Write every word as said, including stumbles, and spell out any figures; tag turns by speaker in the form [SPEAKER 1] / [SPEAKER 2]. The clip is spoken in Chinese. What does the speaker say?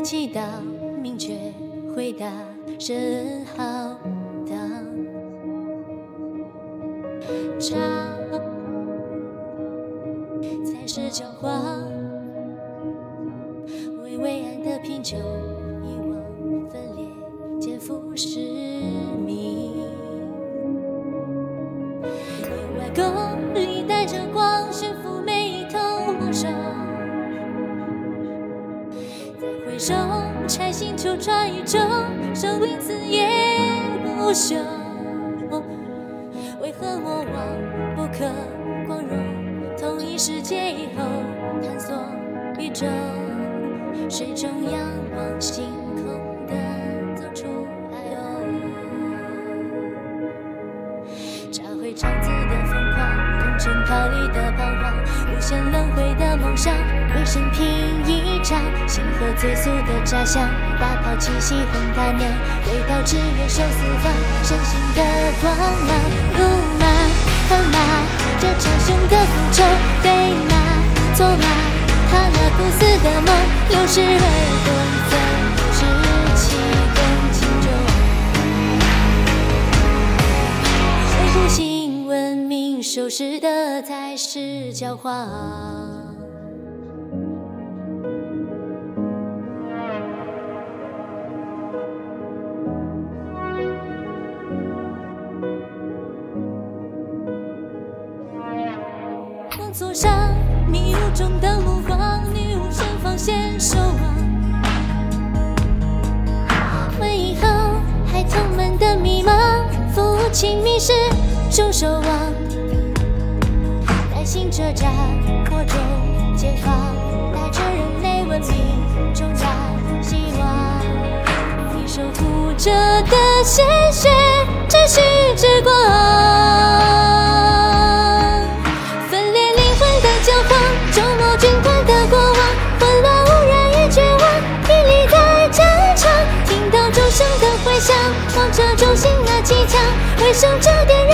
[SPEAKER 1] 祈祷，明确回答，深浩荡。茶才是狡猾，为伟岸的贫穷，遗忘分裂，肩负使命。意外功里带着光，驯服每一头猛兽。再回首，拆星球穿宇宙，生灵此夜不休。为何莫忘不可光荣？同一世界以后，探索宇宙，水中仰望星空的走出海鸥。找回长子的疯狂，同城跑里的彷徨，无限轮回的梦想，为生拼一场。星河最速的炸响，大炮气息轰他娘，回到支援守四方，神性的光芒。怒骂恨骂，这长兄的复仇，对吗？错吗？他那不死的梦，六十二公分，十七公斤重。谁不信文明收拾的才是狡猾？梦错上，迷雾中的目光，女巫身防线守望。问以后，孩童们的迷茫，父亲迷失，终守望。带星车站，火种解放，带着人类文明，重燃希望。你守护着的鲜血，秩序之光。周末军团的过往，混乱无人与绝望，屹立在战场，听到钟声的回响，望着中心那气枪，为生这点